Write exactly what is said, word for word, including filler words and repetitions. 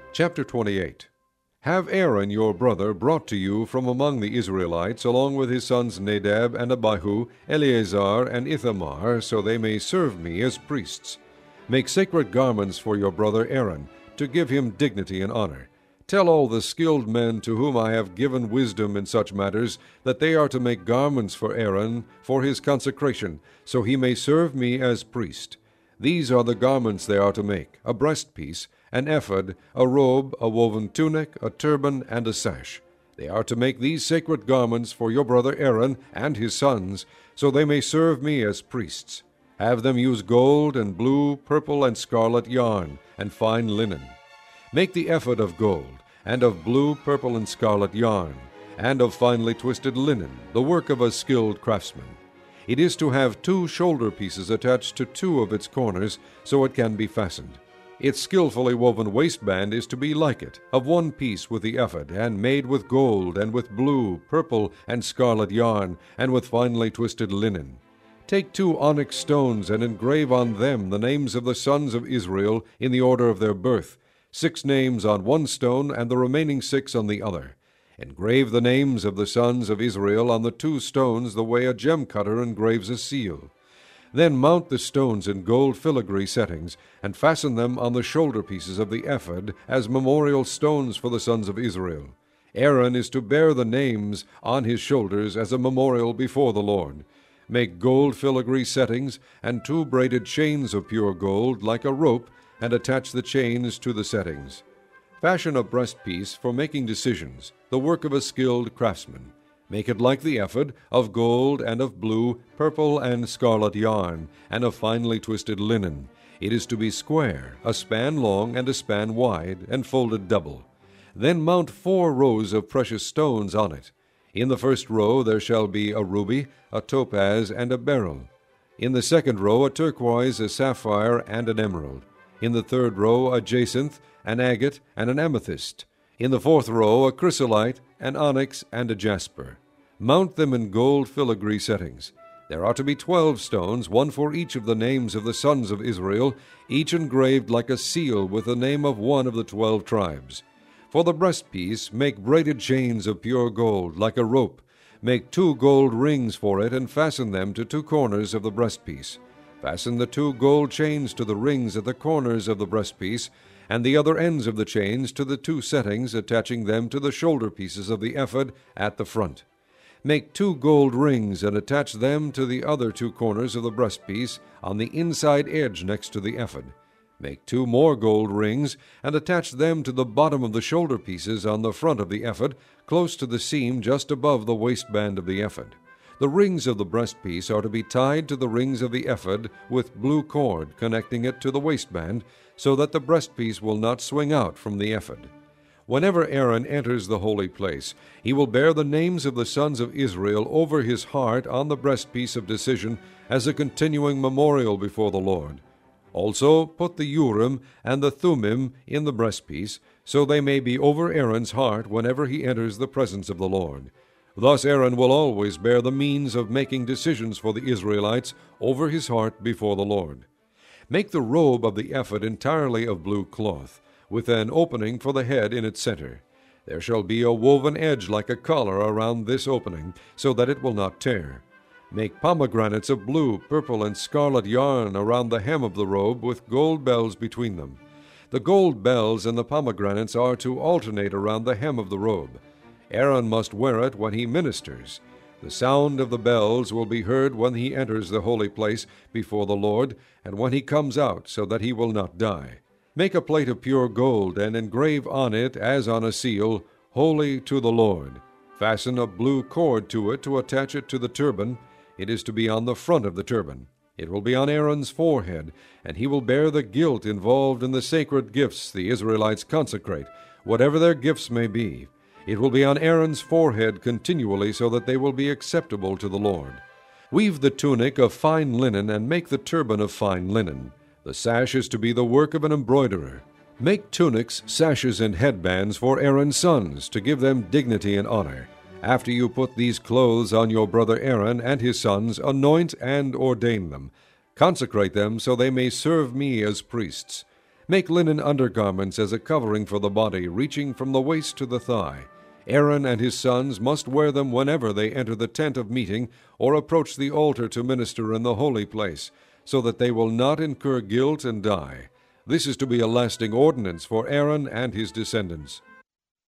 Chapter twenty-eight. Have Aaron your brother brought to you from among the Israelites, along with his sons Nadab and Abihu, Eleazar and Ithamar, so they may serve me as priests. Make sacred garments for your brother Aaron, to give him dignity and honor. Tell all the skilled men to whom I have given wisdom in such matters, that they are to make garments for Aaron for his consecration, so he may serve me as priest. These are the garments they are to make: a breastpiece, an ephod, a robe, a woven tunic, a turban, and a sash. They are to make these sacred garments for your brother Aaron and his sons, so they may serve me as priests. Have them use gold and blue, purple, and scarlet yarn, and fine linen. Make the ephod of gold, and of blue, purple, and scarlet yarn, and of finely twisted linen, the work of a skilled craftsman. It is to have two shoulder pieces attached to two of its corners, so it can be fastened. Its skillfully woven waistband is to be like it, of one piece with the ephod, and made with gold, and with blue, purple, and scarlet yarn, and with finely twisted linen. Take two onyx stones, and engrave on them the names of the sons of Israel in the order of their birth, six names on one stone, and the remaining six on the other. Engrave the names of the sons of Israel on the two stones the way a gem-cutter engraves a seal. Then mount the stones in gold filigree settings, and fasten them on the shoulder pieces of the ephod as memorial stones for the sons of Israel. Aaron is to bear the names on his shoulders as a memorial before the Lord. Make gold filigree settings and two braided chains of pure gold like a rope, and attach the chains to the settings. Fashion a breastpiece for making decisions, the work of a skilled craftsman. Make it like the ephod, of gold and of blue, purple, and scarlet yarn, and of finely twisted linen. It is to be square, a span long and a span wide, and folded double. Then mount four rows of precious stones on it. In the first row there shall be a ruby, a topaz, and a beryl. In the second row a turquoise, a sapphire, and an emerald. In the third row a jacinth, an agate, and an amethyst. In the fourth row a chrysolite, an onyx, and a jasper. Mount them in gold filigree settings. There are to be twelve stones, one for each of the names of the sons of Israel, each engraved like a seal with the name of one of the twelve tribes. For the breastpiece make braided chains of pure gold, like a rope. Make two gold rings for it, and fasten them to two corners of the breastpiece. Fasten the two gold chains to the rings at the corners of the breastpiece, and the other ends of the chains to the two settings, attaching them to the shoulder pieces of the ephod at the front. Make two gold rings, and attach them to the other two corners of the breastpiece on the inside edge next to the ephod. Make two more gold rings, and attach them to the bottom of the shoulder pieces on the front of the ephod, close to the seam just above the waistband of the ephod. The rings of the breastpiece are to be tied to the rings of the ephod with blue cord connecting it to the waistband, so that the breastpiece will not swing out from the ephod. Whenever Aaron enters the holy place, he will bear the names of the sons of Israel over his heart on the breastpiece of decision as a continuing memorial before the Lord. Also put the Urim and the Thummim in the breastpiece, so they may be over Aaron's heart whenever he enters the presence of the Lord. Thus Aaron will always bear the means of making decisions for the Israelites over his heart before the Lord. Make the robe of the ephod entirely of blue cloth, with an opening for the head in its center. There shall be a woven edge like a collar around this opening, so that it will not tear. Make pomegranates of blue, purple, and scarlet yarn around the hem of the robe, with gold bells between them. The gold bells and the pomegranates are to alternate around the hem of the robe. Aaron must wear it when he ministers. The sound of the bells will be heard when he enters the holy place before the Lord, and when he comes out, so that he will not die. Make a plate of pure gold, and engrave on it, as on a seal, Holy to the Lord. Fasten a blue cord to it to attach it to the turban. It is to be on the front of the turban. It will be on Aaron's forehead, and he will bear the guilt involved in the sacred gifts the Israelites consecrate, whatever their gifts may be. It will be on Aaron's forehead continually, so that they will be acceptable to the Lord. Weave the tunic of fine linen, and make the turban of fine linen. The sash is to be the work of an embroiderer. Make tunics, sashes, and headbands for Aaron's sons, to give them dignity and honor. After you put these clothes on your brother Aaron and his sons, anoint and ordain them. Consecrate them so they may serve me as priests. Make linen undergarments as a covering for the body, reaching from the waist to the thigh. Aaron and his sons must wear them whenever they enter the tent of meeting or approach the altar to minister in the holy place, so that they will not incur guilt and die. This is to be a lasting ordinance for Aaron and his descendants.